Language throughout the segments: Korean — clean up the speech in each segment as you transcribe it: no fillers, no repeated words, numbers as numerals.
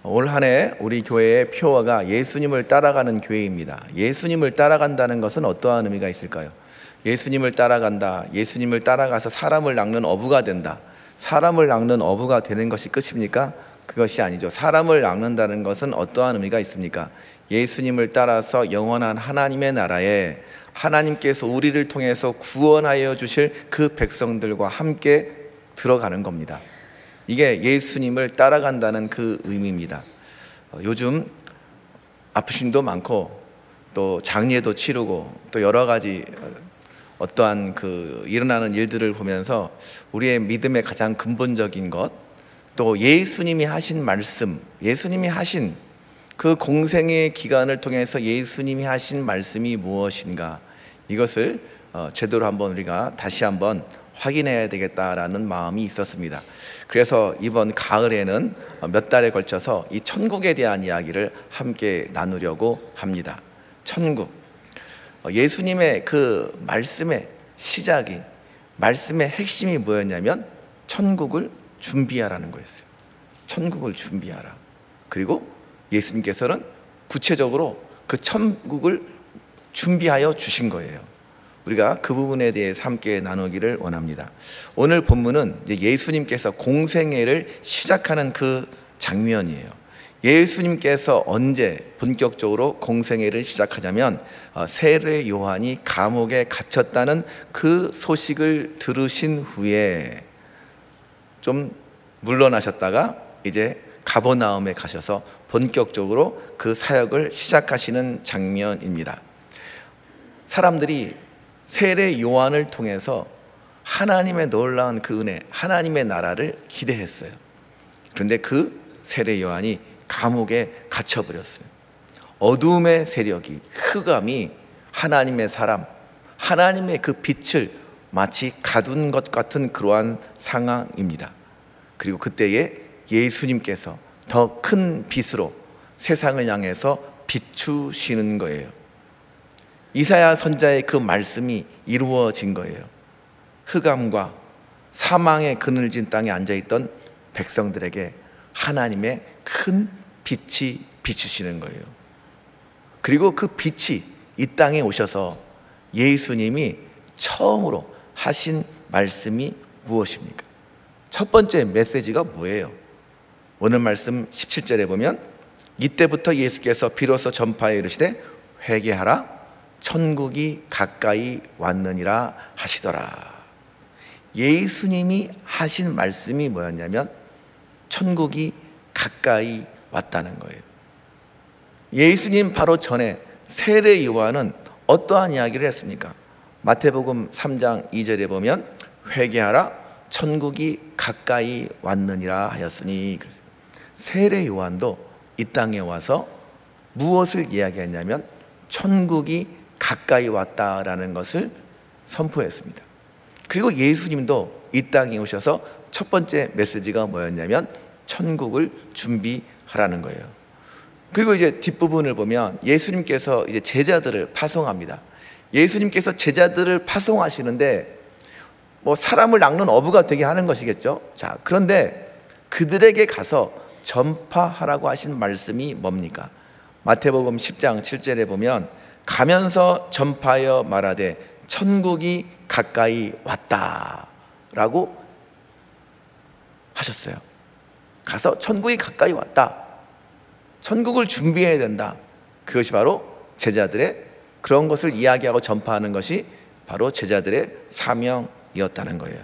올 한 해 우리 교회의 표어가 예수님을 따라가는 교회입니다. 예수님을 따라간다는 것은 어떠한 의미가 있을까요? 예수님을 따라간다, 예수님을 따라가서 사람을 낚는 어부가 된다. 사람을 낚는 어부가 되는 것이 끝입니까? 그것이 아니죠. 사람을 낚는다는 것은 어떠한 의미가 있습니까? 예수님을 따라서 영원한 하나님의 나라에 하나님께서 우리를 통해서 구원하여 주실 그 백성들과 함께 들어가는 겁니다. 이게 예수님을 따라간다는 그 의미입니다. 요즘 아프심도 많고 또 장례도 치르고 또 여러 가지 어떠한 일어나는 일들을 보면서 우리의 믿음의 가장 근본적인 것, 또 예수님이 하신 말씀, 예수님이 하신 그 공생의 기간을 통해서 예수님이 하신 말씀이 무엇인가, 이것을 제대로 한번 우리가 다시 한번 확인해야 되겠다라는 마음이 있었습니다. 그래서 이번 가을에는 몇 달에 걸쳐서 이 천국에 대한 이야기를 함께 나누려고 합니다. 천국, 예수님의 그 말씀의 시작이, 말씀의 핵심이 뭐였냐면 천국을 준비하라는 거였어요. 천국을 준비하라. 그리고 예수님께서는 구체적으로 그 천국을 준비하여 주신 거예요. 우리가 그 부분에 대해서 함께 나누기를 원합니다. 오늘 본문은 예수님께서 공생애를 시작하는 그 장면이에요. 예수님께서 언제 본격적으로 공생애를 시작하냐면 세례 요한이 감옥에 갇혔다는 그 소식을 들으신 후에 좀 물러나셨다가 이제 가버나움에 가셔서 본격적으로 그 사역을 시작하시는 장면입니다. 사람들이 세례 요한을 통해서 하나님의 놀라운 그 은혜, 하나님의 나라를 기대했어요. 그런데 그 세례 요한이 감옥에 갇혀버렸어요. 어둠의 세력이, 흑암이 하나님의 사람, 하나님의 그 빛을 마치 가둔 것 같은 그러한 상황입니다. 그리고 그때에 예수님께서 더 큰 빛으로 세상을 향해서 비추시는 거예요. 이사야 선지자의 그 말씀이 이루어진 거예요. 흑암과 사망의 그늘진 땅에 앉아있던 백성들에게 하나님의 큰 빛이 비추시는 거예요. 그리고 그 빛이 이 땅에 오셔서 예수님이 처음으로 하신 말씀이 무엇입니까? 첫 번째 메시지가 뭐예요? 오늘 말씀 17절에 보면 이때부터 예수께서 비로소 전파에 이르시되 회개하라, 천국이 가까이 왔느니라 하시더라. 예수님이 하신 말씀이 뭐였냐면 천국이 가까이 왔다는 거예요. 예수님 바로 전에 세례 요한은 어떠한 이야기를 했습니까? 마태복음 3장 2절에 보면 회개하라, 천국이 가까이 왔느니라 하였으니. 세례 요한도 이 땅에 와서 무엇을 이야기했냐면 천국이 가까이 왔다라는 것을 선포했습니다. 그리고 예수님도 이 땅에 오셔서 첫 번째 메시지가 뭐였냐면 천국을 준비하라는 거예요. 그리고 이제 뒷부분을 보면 예수님께서 이제 제자들을 파송합니다. 예수님께서 제자들을 파송하시는데 사람을 낚는 어부가 되게 하는 것이겠죠. 자, 그런데 그들에게 가서 전파하라고 하신 말씀이 뭡니까? 마태복음 10장 7절에 보면 가면서 전파하여 말하되 천국이 가까이 왔다라고 하셨어요. 가서 천국이 가까이 왔다, 천국을 준비해야 된다. 그것이 바로 제자들의 그런 것을 이야기하고 전파하는 것이 바로 제자들의 사명이었다는 거예요.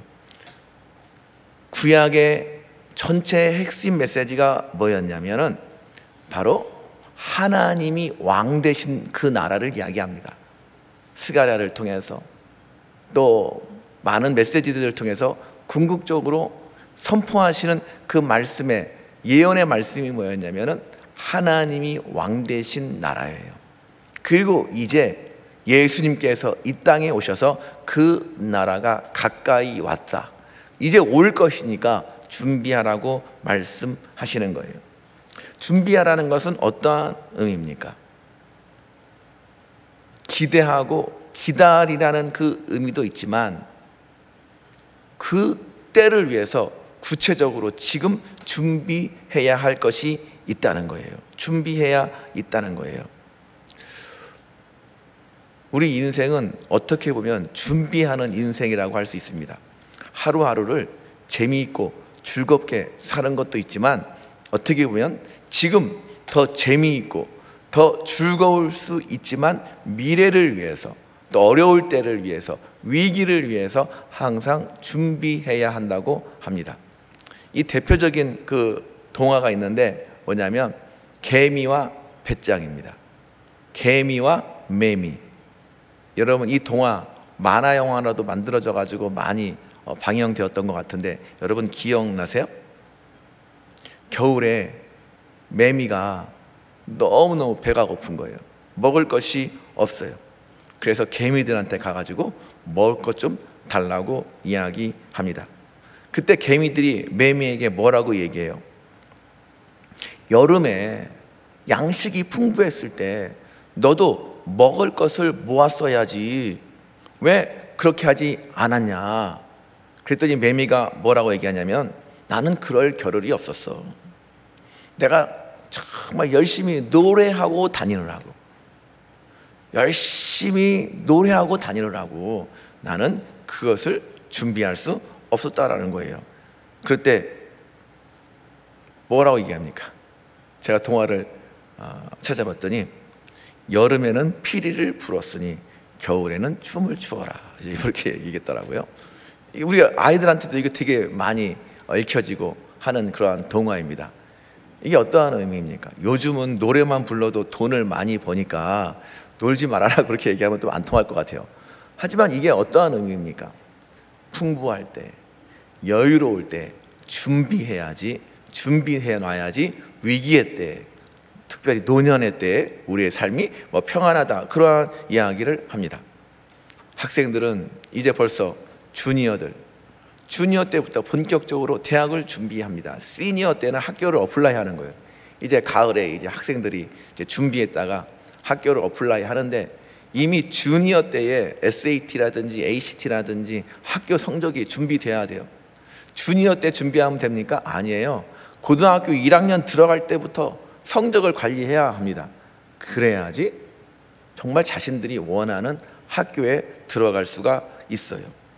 구약의 전체 핵심 메시지가 뭐였냐면은 바로 하나님이 왕 되신 그 나라를 이야기합니다. 스가랴를 통해서 또 많은 메시지들을 통해서 궁극적으로 선포하시는 그 말씀의 예언의 말씀이 뭐였냐면은 하나님이 왕 되신 나라예요. 그리고 이제 예수님께서 이 땅에 오셔서 그 나라가 가까이 왔다, 이제 올 것이니까 준비하라고 말씀하시는 거예요. 준비하라는 것은 어떠한 의미입니까? 기대하고 기다리라는 그 의미도 있지만 그 때를 위해서 구체적으로 지금 준비해야 할 것이 있다는 거예요. 준비해야 있다는 거예요. 우리 인생은 어떻게 보면 준비하는 인생이라고 할 수 있습니다. 하루하루를 재미있고 즐겁게 사는 것도 있지만 어떻게 보면 지금 더 재미있고 더 즐거울 수 있지만 미래를 위해서, 또 어려울 때를 위해서, 위기를 위해서 항상 준비해야 한다고 합니다. 이 대표적인 그 동화가 있는데 뭐냐면 개미와 배짱입니다. 개미와 매미. 여러분, 이 동화 만화 영화로도 만들어져 가지고 많이 방영되었던 것 같은데 여러분 기억나세요? 겨울에 매미가 너무너무 배가 고픈 거예요. 먹을 것이 없어요. 그래서 개미들한테 가가지고 먹을 것 좀 달라고 이야기합니다. 그때 개미들이 매미에게 뭐라고 얘기해요? 여름에 양식이 풍부했을 때 너도 먹을 것을 모았어야지 왜 그렇게 하지 않았냐. 그랬더니 매미가 뭐라고 얘기하냐면 나는 그럴 겨를이 없었어. 내가 정말 열심히 노래하고 다니느라고, 열심히 노래하고 다니느라고 나는 그것을 준비할 수 없었다라는 거예요. 그럴 때 뭐라고 얘기합니까? 제가 동화를 찾아봤더니 여름에는 피리를 불었으니 겨울에는 춤을 추어라, 이렇게 얘기했더라고요. 우리 아이들한테도 이거 되게 많이 읽혀지고 하는 그러한 동화입니다. 이게 어떠한 의미입니까? 요즘은 노래만 불러도 돈을 많이 버니까 놀지 말아라 그렇게 얘기하면 또 안 통할 것 같아요. 하지만 이게 어떠한 의미입니까? 풍부할 때, 여유로울 때 준비해야지, 준비해 놔야지 위기의 때, 특별히 노년의 때 우리의 삶이 평안하다, 그러한 이야기를 합니다. 학생들은 이제 벌써 주니어 때부터 본격적으로 대학을 준비합니다. 시니어 때는 학교를 어플라이 하는 거예요. 이제 가을에 이제 학생들이 이제 준비했다가 학교를 어플라이 하는데 이미 주니어 때에 SAT라든지 ACT라든지 학교 성적이 준비돼야 돼요. 주니어 때 준비하면 됩니까? 아니에요. 고등학교 1학년 들어갈 때부터 성적을 관리해야 합니다. 그래야지 정말 자신들이 원하는 학교에 들어갈 수가 있어요.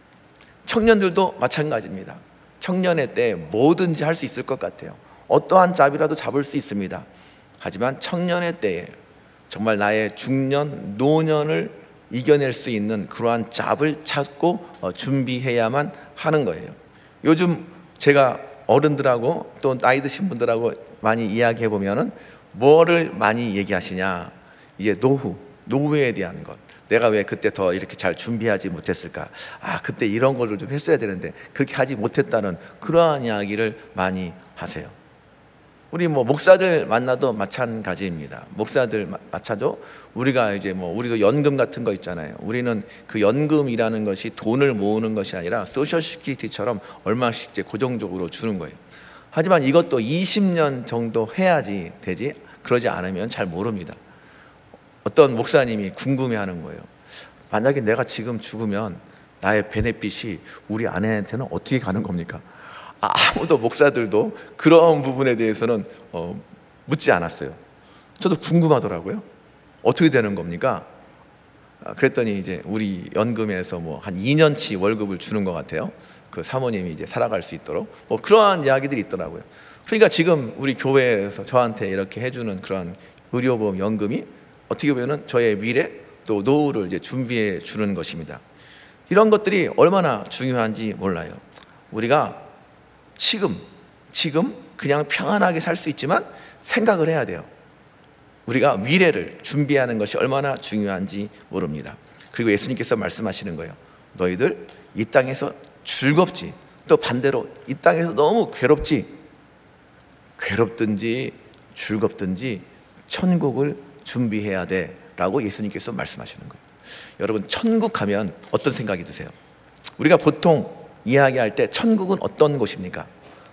청년들도 마찬가지입니다. 청년의 때 뭐든지 할 수 있을 것 같아요. 어떠한 잡이라도 잡을 수 있습니다. 하지만 청년의 때에 정말 나의 중년, 노년을 이겨낼 수 있는 그러한 잡을 찾고 준비해야만 하는 거예요. 요즘 제가 어른들하고 또 나이 드신 분들하고 많이 이야기해 보면은 뭐를 많이 얘기하시냐? 이제 노후에 대한 것. 내가 왜 그때 더 이렇게 잘 준비하지 못했을까? 그때 이런 거를 좀 했어야 되는데 그렇게 하지 못했다는 그러한 이야기를 많이 하세요. 우리 목사들 만나도 마찬가지입니다. 목사들 마찬가지로 우리가 이제 우리도 연금 같은 거 있잖아요. 우리는 그 연금이라는 것이 돈을 모으는 것이 아니라 소셜 시큐리티처럼 얼마씩 이제 고정적으로 주는 거예요. 하지만 이것도 20년 정도 해야지 되지, 그러지 않으면 잘 모릅니다. 어떤 목사님이 궁금해하는 거예요. 만약에 내가 지금 죽으면 나의 베네핏이 우리 아내한테는 어떻게 가는 겁니까? 아무도 목사들도 그런 부분에 대해서는 묻지 않았어요. 저도 궁금하더라고요. 어떻게 되는 겁니까? 그랬더니 이제 우리 연금에서 한 2년치 월급을 주는 것 같아요. 그 사모님이 이제 살아갈 수 있도록 그러한 이야기들이 있더라고요. 그러니까 지금 우리 교회에서 저한테 이렇게 해주는 그런 의료보험 연금이 어떻게 보면 저의 미래 또 노후를 이제 준비해 주는 것입니다. 이런 것들이 얼마나 중요한지 몰라요. 우리가 지금 그냥 평안하게 살 수 있지만 생각을 해야 돼요. 우리가 미래를 준비하는 것이 얼마나 중요한지 모릅니다. 그리고 예수님께서 말씀하시는 거예요. 너희들 이 땅에서 즐겁지, 또 반대로 이 땅에서 너무 괴롭든지 즐겁든지 천국을 준비해야 돼 라고 예수님께서 말씀하시는 거예요. 여러분, 천국 하면 어떤 생각이 드세요? 우리가 보통 이야기할 때 천국은 어떤 곳입니까?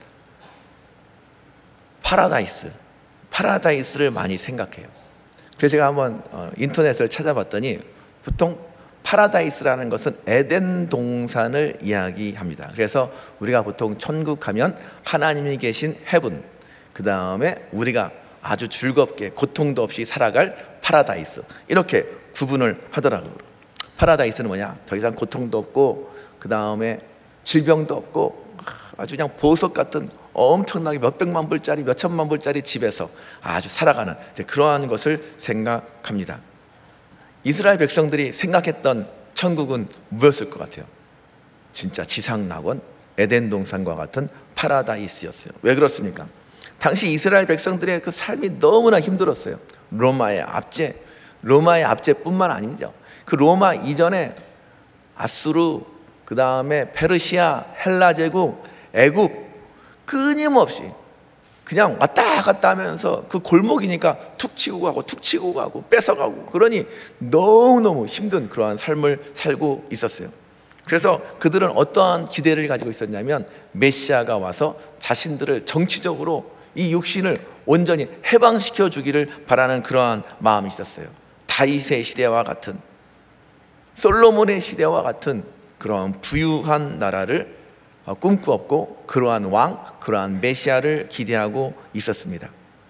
파라다이스를 많이 생각해요. 그래서 제가 한번 인터넷을 찾아봤더니 보통 파라다이스라는 것은 에덴 동산을 이야기합니다. 그래서 우리가 보통 천국 하면 하나님이 계신 헤븐, 그 다음에 우리가 아주 즐겁게 고통도 없이 살아갈 파라다이스, 이렇게 구분을 하더라고요. 파라다이스는 뭐냐? 더 이상 고통도 없고 그 다음에 질병도 없고 아주 그냥 보석 같은 엄청나게 몇백만 불짜리 몇천만 불짜리 집에서 아주 살아가는 그러한 것을 생각합니다. 이스라엘 백성들이 생각했던 천국은 뭐였을 것 같아요? 진짜 지상낙원 에덴 동산과 같은 파라다이스였어요. 왜 그렇습니까? 당시 이스라엘 백성들의 그 삶이 너무나 힘들었어요. 로마의 압제뿐만 아니죠. 그 로마 이전에 아수르, 그 다음에 페르시아, 헬라 제국, 애굽, 끊임없이 그냥 왔다 갔다 하면서 그 골목이니까 툭 치고 가고 뺏어가고, 그러니 너무너무 힘든 그러한 삶을 살고 있었어요. 그래서 그들은 어떠한 기대를 가지고 있었냐면 메시아가 와서 자신들을 정치적으로 이 육신을 온전히 해방시켜 주기를 바라는 그러한 마음이 있었어요. 다윗의 시대와 같은, 솔로몬의 시대와 같은 그러한 부유한 나라를 꿈꾸었고, 그러한 왕, 그러한 메시아를 기대하고 있었습니다.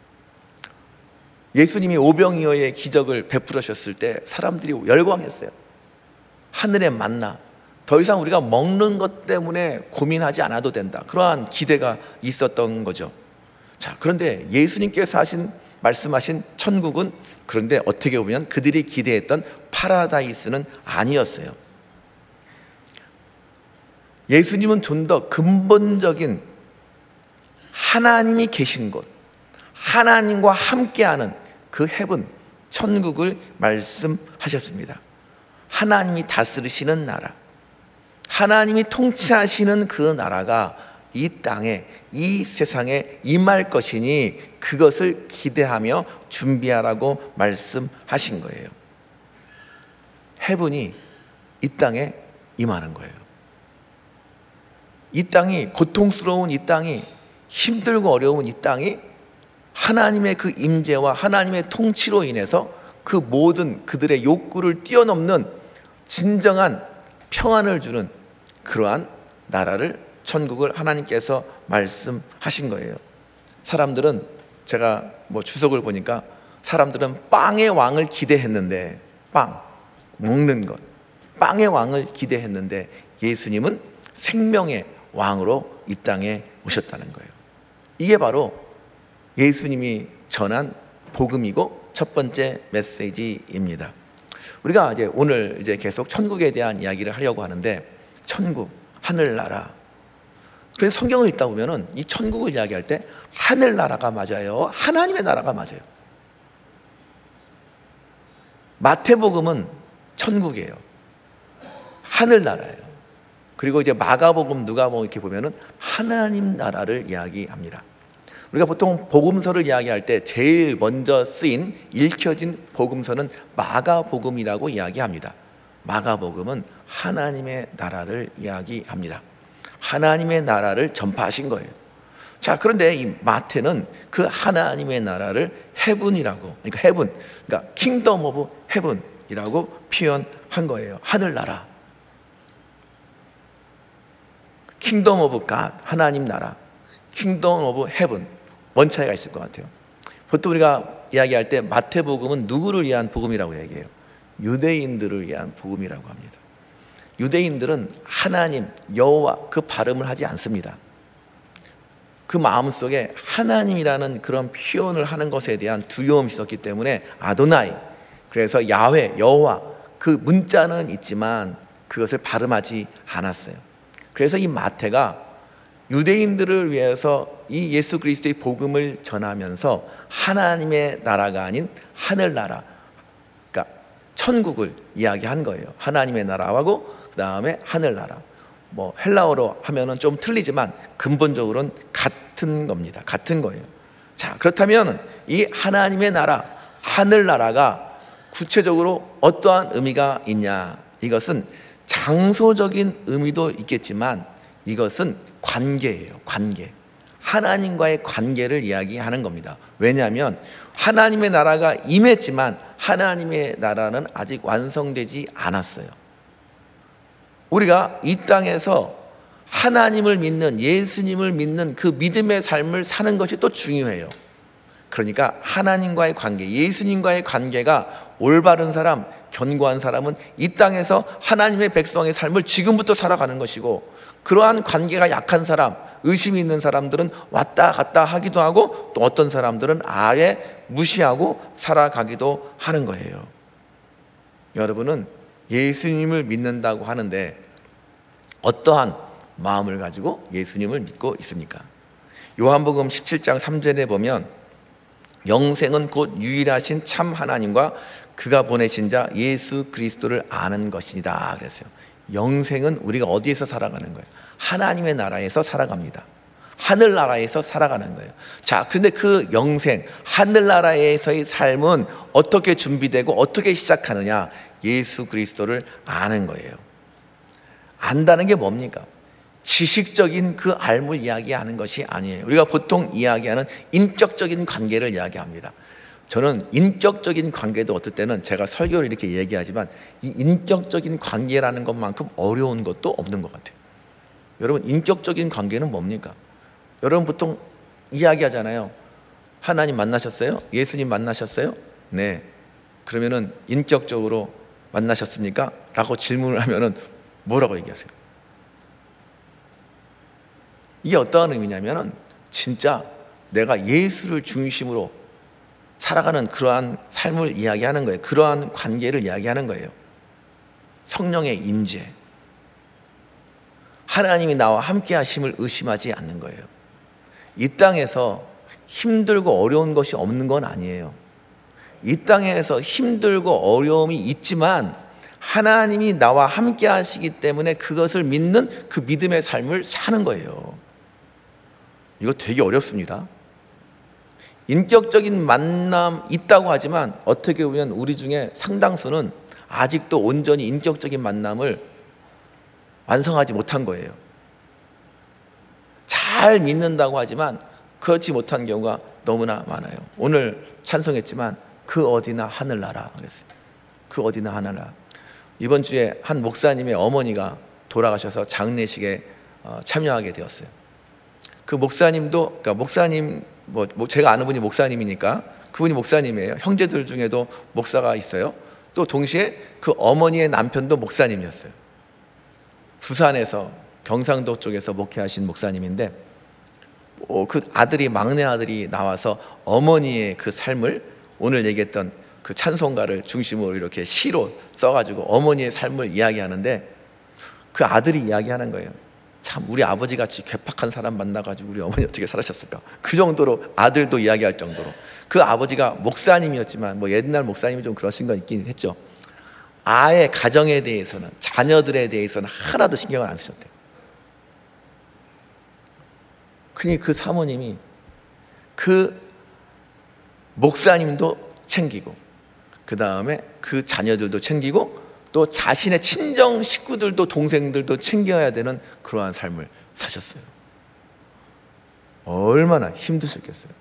예수님이 오병이어의 기적을 베풀으셨을 때 사람들이 열광했어요. 하늘의 만나, 더 이상 우리가 먹는 것 때문에 고민하지 않아도 된다, 그러한 기대가 있었던 거죠. 자, 그런데 예수님께서 말씀하신 천국은, 그런데 어떻게 보면 그들이 기대했던 파라다이스는 아니었어요. 예수님은 좀 더 근본적인 하나님이 계신 곳, 하나님과 함께하는 그 헤븐, 천국을 말씀하셨습니다. 하나님이 다스리시는 나라, 하나님이 통치하시는 그 나라가 이 땅에, 이 세상에 임할 것이니 그것을 기대하며 준비하라고 말씀하신 거예요. 헤븐이 이 땅에 임하는 거예요. 이 땅이, 고통스러운 이 땅이, 힘들고 어려운 이 땅이 하나님의 그 임재와 하나님의 통치로 인해서 그 모든 그들의 욕구를 뛰어넘는 진정한 평안을 주는 그러한 나라를, 천국을 하나님께서 말씀하신 거예요. 사람들은, 제가 주석을 보니까 사람들은 빵의 왕을 기대했는데, 빵, 먹는 것, 빵의 왕을 기대했는데 예수님은 생명의 왕으로 이 땅에 오셨다는 거예요. 이게 바로 예수님이 전한 복음이고 첫 번째 메시지입니다. 우리가 오늘 계속 천국에 대한 이야기를 하려고 하는데, 천국, 하늘나라. 그래서 성경을 읽다 보면은 이 천국을 이야기할 때 하늘나라가 맞아요, 하나님의 나라가 맞아요. 마태복음은 천국이에요, 하늘나라예요. 그리고 마가복음, 누가복음 이렇게 보면은 하나님 나라를 이야기합니다. 우리가 보통 복음서를 이야기할 때 제일 먼저 쓰인, 읽혀진 복음서는 마가복음이라고 이야기합니다. 마가복음은 하나님의 나라를 이야기합니다. 하나님의 나라를 전파하신 거예요. 자, 그런데 이 마태는 그 하나님의 나라를 헤븐이라고, 그러니까 헤븐, 그러니까 킹덤 오브 헤븐이라고 표현한 거예요. 하늘나라, 킹덤 오브 갓, 하나님 나라, 킹덤 오브 헤븐. 뭔 차이가 있을 것 같아요? 보통 우리가 이야기할 때 마태복음은 누구를 위한 복음이라고 얘기해요? 유대인들을 위한 복음이라고 합니다. 유대인들은 하나님, 여호와 그 발음을 하지 않습니다. 그 마음속에 하나님이라는 그런 표현을 하는 것에 대한 두려움이 있었기 때문에 아도나이, 그래서 야훼, 여호와 그 문자는 있지만 그것을 발음하지 않았어요. 그래서 이 마태가 유대인들을 위해서 이 예수 그리스도의 복음을 전하면서 하나님의 나라가 아닌 하늘나라, 그러니까 천국을 이야기한 거예요. 하나님의 나라하고 그 다음에 하늘나라. 헬라어로 하면은 좀 틀리지만 근본적으로는 같은 겁니다. 같은 거예요. 자, 그렇다면 이 하나님의 나라, 하늘나라가 구체적으로 어떠한 의미가 있냐? 이것은 장소적인 의미도 있겠지만 이것은 관계예요. 관계. 하나님과의 관계를 이야기하는 겁니다. 왜냐하면 하나님의 나라가 임했지만 하나님의 나라는 아직 완성되지 않았어요. 우리가 이 땅에서 하나님을 믿는, 예수님을 믿는 그 믿음의 삶을 사는 것이 또 중요해요. 그러니까 하나님과의 관계, 예수님과의 관계가 올바른 사람, 견고한 사람은 이 땅에서 하나님의 백성의 삶을 지금부터 살아가는 것이고, 그러한 관계가 약한 사람, 의심이 있는 사람들은 왔다 갔다 하기도 하고, 또 어떤 사람들은 아예 무시하고 살아가기도 하는 거예요. 여러분은 예수님을 믿는다고 하는데 어떠한 마음을 가지고 예수님을 믿고 있습니까? 요한복음 17장 3절에 보면 영생은 곧 유일하신 참 하나님과 그가 보내신 자 예수 그리스도를 아는 것이다 그랬어요. 영생은 우리가 어디에서 살아가는 거예요? 하나님의 나라에서 살아갑니다. 하늘나라에서 살아가는 거예요. 자, 그런데 그 영생, 하늘나라에서의 삶은 어떻게 준비되고 어떻게 시작하느냐? 예수 그리스도를 아는 거예요. 안다는 게 뭡니까? 지식적인 그 알물 이야기하는 것이 아니에요. 우리가 보통 이야기하는 인격적인 관계를 이야기합니다. 저는 인격적인 관계도 어떨 때는 제가 설교를 이렇게 얘기하지만 이 인격적인 관계라는 것만큼 어려운 것도 없는 것 같아요. 여러분, 인격적인 관계는 뭡니까? 여러분 보통 이야기하잖아요. 하나님 만나셨어요? 예수님 만나셨어요? 네. 그러면은 인격적으로 만나셨습니까? 라고 질문을 하면은 뭐라고 얘기하세요? 이게 어떠한 의미냐면은 진짜 내가 예수를 중심으로 살아가는 그러한 삶을 이야기하는 거예요. 그러한 관계를 이야기하는 거예요. 성령의 임재, 하나님이 나와 함께 하심을 의심하지 않는 거예요. 이 땅에서 힘들고 어려운 것이 없는 건 아니에요. 이 땅에서 힘들고 어려움이 있지만 하나님이 나와 함께 하시기 때문에 그것을 믿는 그 믿음의 삶을 사는 거예요. 이거 되게 어렵습니다. 인격적인 만남 있다고 하지만 어떻게 보면 우리 중에 상당수는 아직도 온전히 인격적인 만남을 완성하지 못한 거예요. 잘 믿는다고 하지만 그렇지 못한 경우가 너무나 많아요. 오늘 찬송했지만 그 어디나 하늘나라 그랬어요. 그 어디나 하늘나라. 이번 주에 한 목사님의 어머니가 돌아가셔서 장례식에 참여하게 되었어요. 그 목사님도, 그러니까 목사님, 뭐 제가 아는 분이 목사님이니까 그분이 목사님이에요. 형제들 중에도 목사가 있어요. 또 동시에 그 어머니의 남편도 목사님이었어요. 부산에서 경상도 쪽에서 목회하신 목사님인데 그 아들이, 막내 아들이 나와서 어머니의 그 삶을, 오늘 얘기했던 그 찬송가를 중심으로 이렇게 시로 써가지고 어머니의 삶을 이야기하는데 그 아들이 이야기하는 거예요. 참 우리 아버지같이 괴팍한 사람 만나가지고 우리 어머니 어떻게 살으셨을까? 그 정도로 아들도 이야기할 정도로. 그 아버지가 목사님이었지만 뭐 옛날 목사님이 좀 그러신 건 있긴 했죠. 아예 가정에 대해서는, 자녀들에 대해서는 하나도 신경을 안 쓰셨대요. 그러니 그 사모님이 그 목사님도 챙기고 그 다음에 그 자녀들도 챙기고 또 자신의 친정 식구들도 동생들도 챙겨야 되는 그러한 삶을 사셨어요. 얼마나 힘드셨겠어요.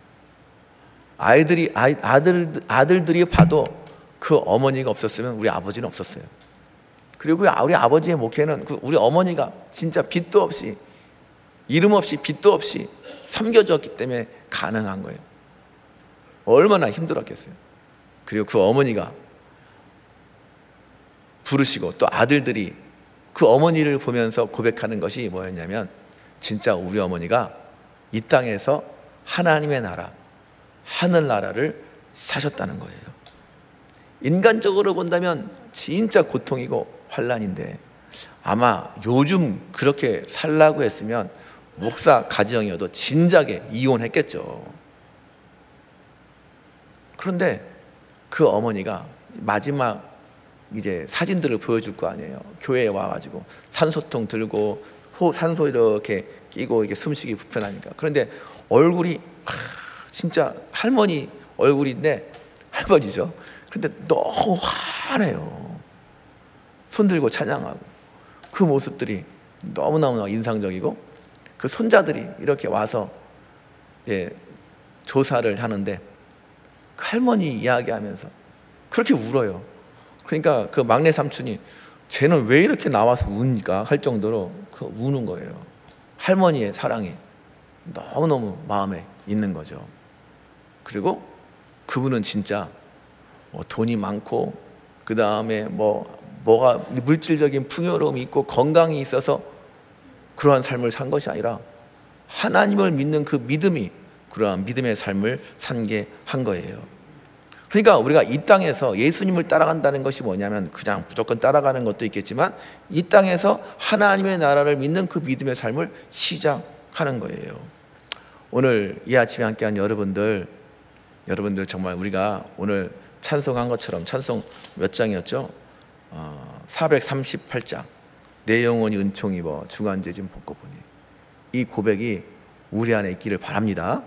아들들이 봐도 그 어머니가 없었으면 우리 아버지는 없었어요. 그리고 우리 아버지의 목회는 우리 어머니가 진짜 빚도 없이, 이름 없이, 빚도 없이 섬겨줬기 때문에 가능한 거예요. 얼마나 힘들었겠어요. 그리고 그 어머니가 부르시고 또 아들들이 그 어머니를 보면서 고백하는 것이 뭐였냐면 진짜 우리 어머니가 이 땅에서 하나님의 나라, 하늘나라를 사셨다는 거예요. 인간적으로 본다면 진짜 고통이고 환난인데 아마 요즘 그렇게 살라고 했으면 목사 가정이어도 진작에 이혼했겠죠. 그런데 그 어머니가 마지막 이제 사진들을 보여줄 거 아니에요. 교회에 와가지고 산소통 들고 산소 이렇게 끼고 이게 숨쉬기 불편하니까. 그런데 얼굴이 진짜 할머니 얼굴인데, 할머니죠. 근데 너무 환해요. 손 들고 찬양하고 그 모습들이 너무너무 인상적이고, 그 손자들이 이렇게 와서 이제 조사를 하는데 그 할머니 이야기하면서 그렇게 울어요. 그러니까 그 막내 삼촌이 쟤는 왜 이렇게 나와서 우니까 할 정도로 그 우는 거예요. 할머니의 사랑이 너무너무 마음에 있는 거죠. 그리고 그분은 진짜 돈이 많고 그 다음에 뭐가 물질적인 풍요로움이 있고 건강이 있어서 그러한 삶을 산 것이 아니라 하나님을 믿는 그 믿음이 그러한 믿음의 삶을 산게 한 거예요. 그러니까 우리가 이 땅에서 예수님을 따라간다는 것이 뭐냐면 그냥 무조건 따라가는 것도 있겠지만 이 땅에서 하나님의 나라를 믿는 그 믿음의 삶을 시작하는 거예요. 오늘 이 아침에 함께한 여러분들 정말 우리가 오늘 찬송한 것처럼 찬송 몇 장이었죠? 438장 내 영혼이 은총 입어 중환제 좀 벗고보니 이 고백이 우리 안에 있기를 바랍니다.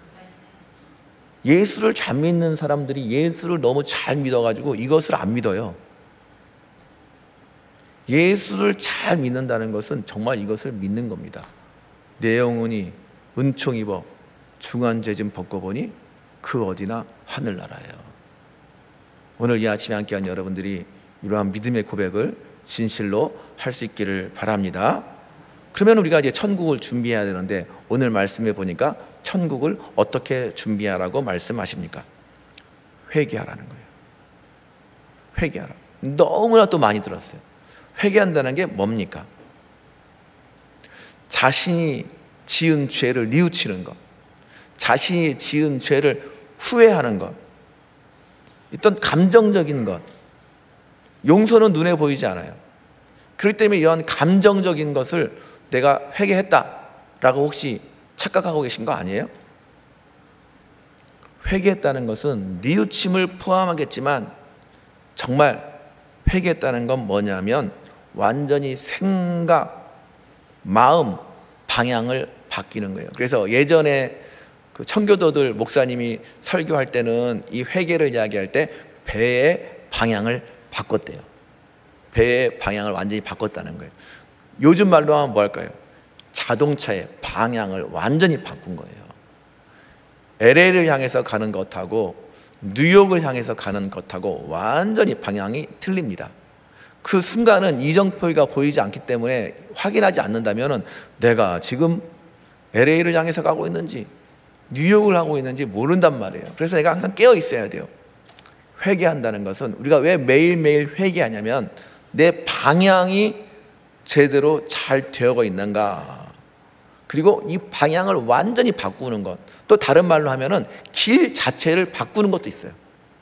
예수를 잘 믿는 사람들이 예수를 너무 잘 믿어가지고 이것을 안 믿어요. 예수를 잘 믿는다는 것은 정말 이것을 믿는 겁니다. 내 영혼이 은총 입어 중환제 좀 벗고보니 그 어디나 하늘나라예요. 오늘 이 아침에 함께한 여러분들이 이러한 믿음의 고백을 진실로 할 수 있기를 바랍니다. 그러면 우리가 이제 천국을 준비해야 되는데 오늘 말씀해 보니까 천국을 어떻게 준비하라고 말씀하십니까? 회개하라는 거예요. 회개하라. 너무나 또 많이 들었어요. 회개한다는 게 뭡니까? 자신이 지은 죄를 뉘우치는 것, 자신이 지은 죄를 후회하는 것, 어떤 감정적인 것, 용서는 눈에 보이지 않아요. 그렇기 때문에 이런 감정적인 것을 내가 회개했다라고 혹시 착각하고 계신 거 아니에요? 회개했다는 것은 뉘우침을 포함하겠지만 정말 회개했다는 건 뭐냐면 완전히 생각, 마음, 방향을 바뀌는 거예요. 그래서 예전에 그 청교도들 목사님이 설교할 때는 이 회개를 이야기할 때 배의 방향을 바꿨대요. 배의 방향을 완전히 바꿨다는 거예요. 요즘 말로 하면 뭐 할까요? 자동차의 방향을 완전히 바꾼 거예요. LA를 향해서 가는 것하고 뉴욕을 향해서 가는 것하고 완전히 방향이 틀립니다. 그 순간은 이정표가 보이지 않기 때문에 확인하지 않는다면 내가 지금 LA를 향해서 가고 있는지 뉴욕을 하고 있는지 모른단 말이에요. 그래서 내가 항상 깨어 있어야 돼요. 회개한다는 것은 우리가 왜 매일매일 회개하냐면 내 방향이 제대로 잘 되어 있는가, 그리고 이 방향을 완전히 바꾸는 것, 또 다른 말로 하면은 길 자체를 바꾸는 것도 있어요.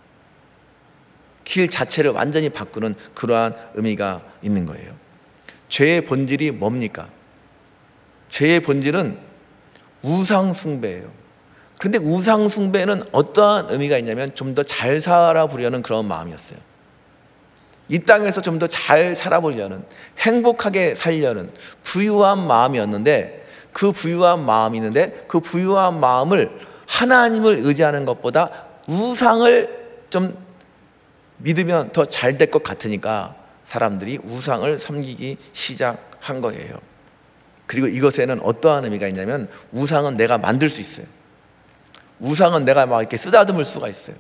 길 자체를 완전히 바꾸는 그러한 의미가 있는 거예요. 죄의 본질이 뭡니까? 죄의 본질은 우상숭배예요. 그런데 우상숭배는 어떠한 의미가 있냐면 좀 더 잘 살아보려는 그런 마음이었어요. 이 땅에서 좀 더 잘 살아보려는, 행복하게 살려는 부유한 마음이었는데 그 부유한 마음이 있는데 그 부유한 마음을 하나님을 의지하는 것보다 우상을 좀 믿으면 더 잘 될 것 같으니까 사람들이 우상을 섬기기 시작한 거예요. 그리고 이것에는 어떠한 의미가 있냐면 우상은 내가 만들 수 있어요. 우상은 내가 막 이렇게 쓰다듬을 수가 있어요.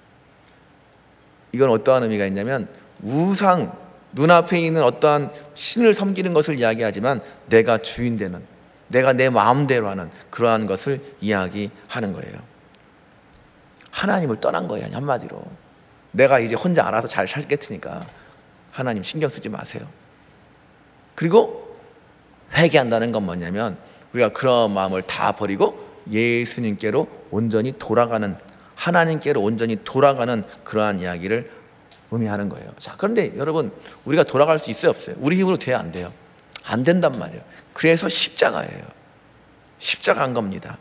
이건 어떠한 의미가 있냐면 우상, 눈앞에 있는 어떠한 신을 섬기는 것을 이야기하지만 내가 주인 되는, 내가 내 마음대로 하는 그러한 것을 이야기하는 거예요. 하나님을 떠난 거예요. 한마디로 내가 이제 혼자 알아서 잘 살겠으니까 하나님 신경 쓰지 마세요. 그리고 회개한다는 건 뭐냐면 우리가 그런 마음을 다 버리고 예수님께로 온전히 돌아가는, 하나님께로 온전히 돌아가는 그러한 이야기를 의미하는 거예요. 자, 그런데 여러분, 우리가 돌아갈 수 있어요, 없어요? 우리 힘으로 돼야 안 돼요. 안 된단 말이에요. 그래서 십자가예요. 십자가인 겁니다.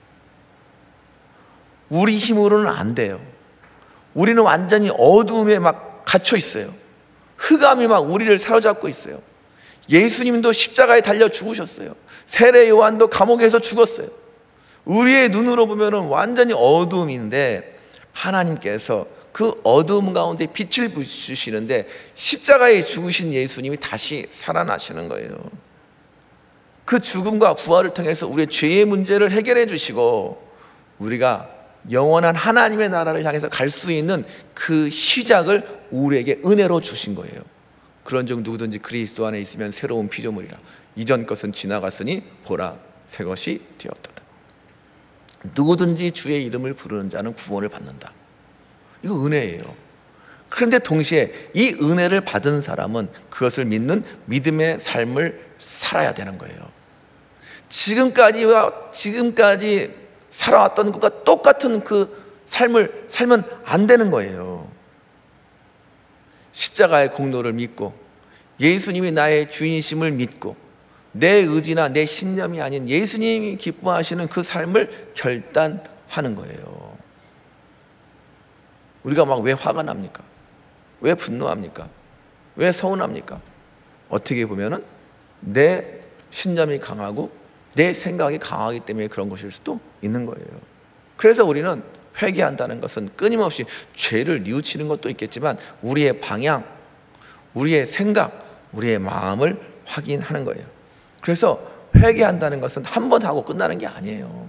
우리 힘으로는 안 돼요. 우리는 완전히 어두움에 막 갇혀 있어요. 흑암이 막 우리를 사로잡고 있어요. 예수님도 십자가에 달려 죽으셨어요. 세례 요한도 감옥에서 죽었어요. 우리의 눈으로 보면은 완전히 어두움인데 하나님께서 그 어두움 가운데 빛을 비추시는데 십자가에 죽으신 예수님이 다시 살아나시는 거예요. 그 죽음과 부활을 통해서 우리의 죄의 문제를 해결해 주시고 우리가 영원한 하나님의 나라를 향해서 갈 수 있는 그 시작을 우리에게 은혜로 주신 거예요. 그런즉 누구든지 그리스도 안에 있으면 새로운 피조물이라. 이전 것은 지나갔으니 보라 새 것이 되었도다. 누구든지 주의 이름을 부르는 자는 구원을 받는다. 이거 은혜예요. 그런데 동시에 이 은혜를 받은 사람은 그것을 믿는 믿음의 삶을 살아야 되는 거예요. 지금까지 살아왔던 것과 똑같은 그 삶을 살면 안 되는 거예요. 십자가의 공로를 믿고 예수님이 나의 주인이심을 믿고 내 의지나 내 신념이 아닌 예수님이 기뻐하시는 그 삶을 결단하는 거예요. 우리가 막 왜 화가 납니까? 왜 분노합니까? 왜 서운합니까? 어떻게 보면은 내 신념이 강하고 내 생각이 강하기 때문에 그런 것일 수도 있는 거예요. 그래서 우리는 회개한다는 것은 끊임없이 죄를 뉘우치는 것도 있겠지만 우리의 방향, 우리의 생각, 우리의 마음을 확인하는 거예요. 그래서 회개한다는 것은 한 번 하고 끝나는 게 아니에요.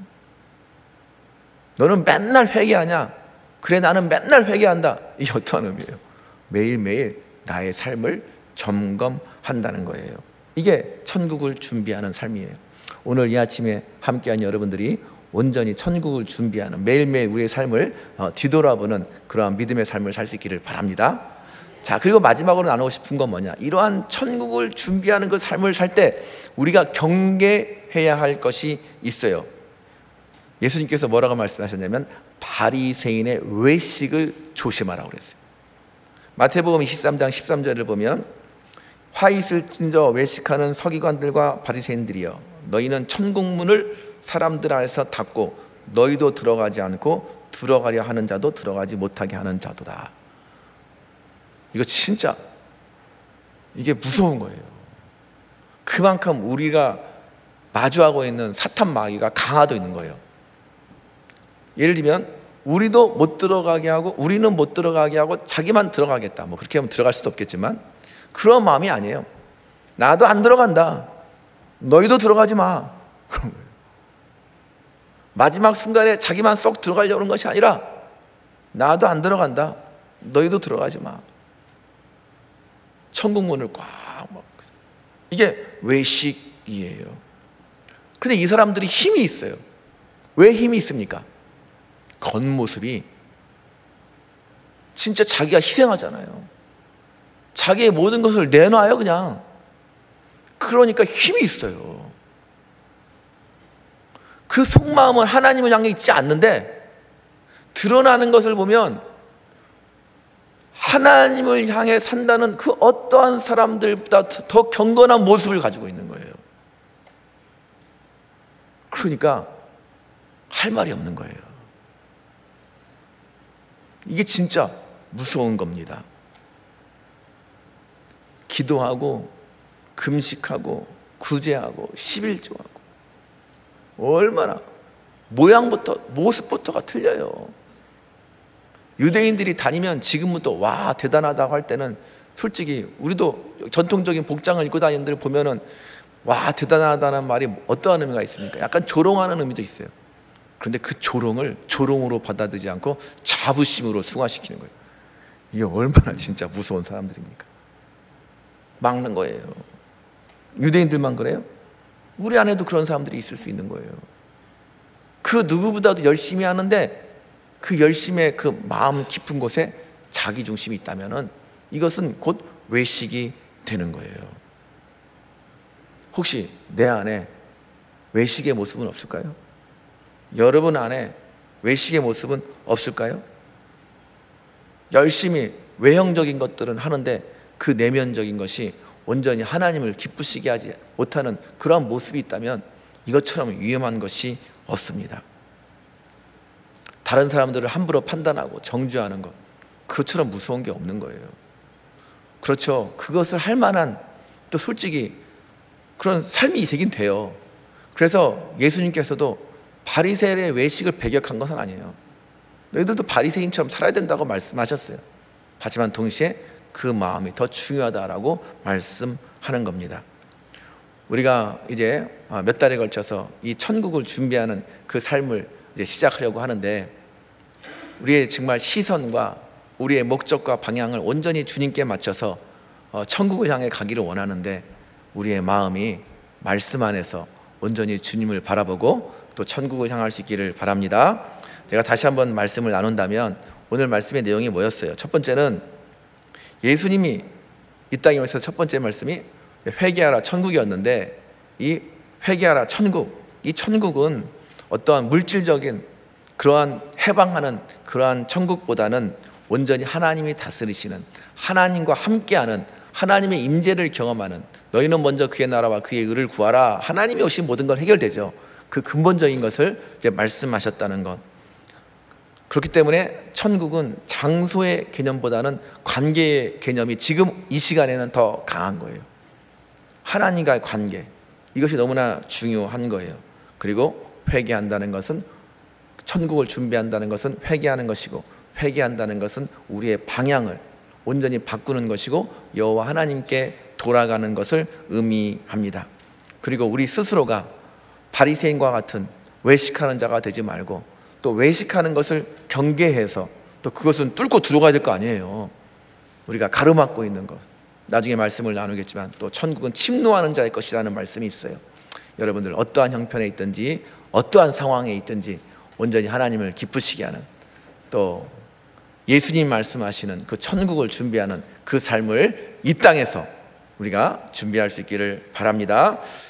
너는 맨날 회개하냐? 그래, 나는 맨날 회개한다. 이게 어떤 의미예요? 매일매일 나의 삶을 점검한다는 거예요. 이게 천국을 준비하는 삶이에요. 오늘 이 아침에 함께한 여러분들이 온전히 천국을 준비하는 매일매일 우리의 삶을 뒤돌아보는 그러한 믿음의 삶을 살 수 있기를 바랍니다. 자, 그리고 마지막으로 나누고 싶은 건 뭐냐? 이러한 천국을 준비하는 그 삶을 살 때 우리가 경계해야 할 것이 있어요. 예수님께서 뭐라고 말씀하셨냐면 바리새인의 외식을 조심하라고 그랬어요. 마태복음 23장 13절을 보면 화잇을 찢어 외식하는 서기관들과 바리새인들이여 너희는 천국문을 사람들 안에서 닫고 너희도 들어가지 않고 들어가려 하는 자도 들어가지 못하게 하는 자도다. 이거 진짜 이게 무서운 거예요. 그만큼 우리가 마주하고 있는 사탄 마귀가 강화되어 있는 거예요. 예를 들면 우리도 못 들어가게 하고 우리는 못 들어가게 하고 자기만 들어가겠다. 뭐 그렇게 하면 들어갈 수도 없겠지만 그런 마음이 아니에요. 나도 안 들어간다. 너희도 들어가지 마. 그런 거예요. 마지막 순간에 자기만 쏙 들어가려고 하는 것이 아니라 나도 안 들어간다. 너희도 들어가지 마. 천국문을 꽉 막고. 이게 외식이에요. 그런데 이 사람들이 힘이 있어요. 왜 힘이 있습니까? 겉모습이 진짜 자기가 희생하잖아요. 자기의 모든 것을 내놔요 그냥. 그러니까 힘이 있어요. 그 속마음은 하나님을 향해 있지 않는데 드러나는 것을 보면 하나님을 향해 산다는 그 어떠한 사람들보다 더 경건한 모습을 가지고 있는 거예요. 그러니까 할 말이 없는 거예요. 이게 진짜 무서운 겁니다. 기도하고 금식하고 구제하고 11조하고 얼마나 모습부터가 틀려요. 유대인들이 다니면 지금부터 와 대단하다고 할 때는 솔직히 우리도 전통적인 복장을 입고 다니는 데를 보면은 와 대단하다는 말이 어떠한 의미가 있습니까? 약간 조롱하는 의미도 있어요. 그런데 그 조롱을 조롱으로 받아들이지 않고 자부심으로 승화시키는 거예요. 이게 얼마나 진짜 무서운 사람들입니까? 막는 거예요. 유대인들만 그래요? 우리 안에도 그런 사람들이 있을 수 있는 거예요. 그 누구보다도 열심히 하는데 그 열심의 그 마음 깊은 곳에 자기 중심이 있다면은 이것은 곧 외식이 되는 거예요. 혹시 내 안에 외식의 모습은 없을까요? 여러분 안에 외식의 모습은 없을까요? 열심히 외형적인 것들은 하는데 그 내면적인 것이 온전히 하나님을 기쁘시게 하지 못하는 그런 모습이 있다면 이것처럼 위험한 것이 없습니다. 다른 사람들을 함부로 판단하고 정죄하는 것, 그것처럼 무서운 게 없는 거예요. 그렇죠. 그것을 할 만한 또 솔직히 그런 삶이 되긴 돼요. 그래서 예수님께서도 바리새인의 외식을 배격한 것은 아니에요. 너희들도 바리새인처럼 살아야 된다고 말씀하셨어요. 하지만 동시에 그 마음이 더 중요하다라고 말씀하는 겁니다. 우리가 이제 몇 달에 걸쳐서 이 천국을 준비하는 그 삶을 이제 시작하려고 하는데 우리의 정말 시선과 우리의 목적과 방향을 온전히 주님께 맞춰서 천국을 향해 가기를 원하는데 우리의 마음이 말씀 안에서 온전히 주님을 바라보고 또 천국을 향할 수 있기를 바랍니다. 제가 다시 한번 말씀을 나눈다면 오늘 말씀의 내용이 뭐였어요? 첫 번째는 예수님이 이 땅에 오셔서 첫 번째 말씀이 회개하라 천국이었는데, 이 회개하라 천국, 이 천국은 어떠한 물질적인 그러한 해방하는 그러한 천국보다는 온전히 하나님이 다스리시는, 하나님과 함께하는, 하나님의 임재를 경험하는, 너희는 먼저 그의 나라와 그의 의를 구하라, 하나님이 오신 모든 걸 해결되죠. 그 근본적인 것을 이제 말씀하셨다는 것. 그렇기 때문에 천국은 장소의 개념보다는 관계의 개념이 지금 이 시간에는 더 강한 거예요. 하나님과의 관계, 이것이 너무나 중요한 거예요. 그리고 회개한다는 것은, 천국을 준비한다는 것은 회개하는 것이고, 회개한다는 것은 우리의 방향을 온전히 바꾸는 것이고 여호와 하나님께 돌아가는 것을 의미합니다. 그리고 우리 스스로가 바리새인과 같은 외식하는 자가 되지 말고, 또 외식하는 것을 경계해서 또 그것은 뚫고 들어가야 될 거 아니에요. 우리가 가로막고 있는 것, 나중에 말씀을 나누겠지만 또 천국은 침노하는 자의 것이라는 말씀이 있어요. 여러분들 어떠한 형편에 있든지 어떠한 상황에 있든지 온전히 하나님을 기쁘시게 하는, 또 예수님 말씀하시는 그 천국을 준비하는 그 삶을 이 땅에서 우리가 준비할 수 있기를 바랍니다.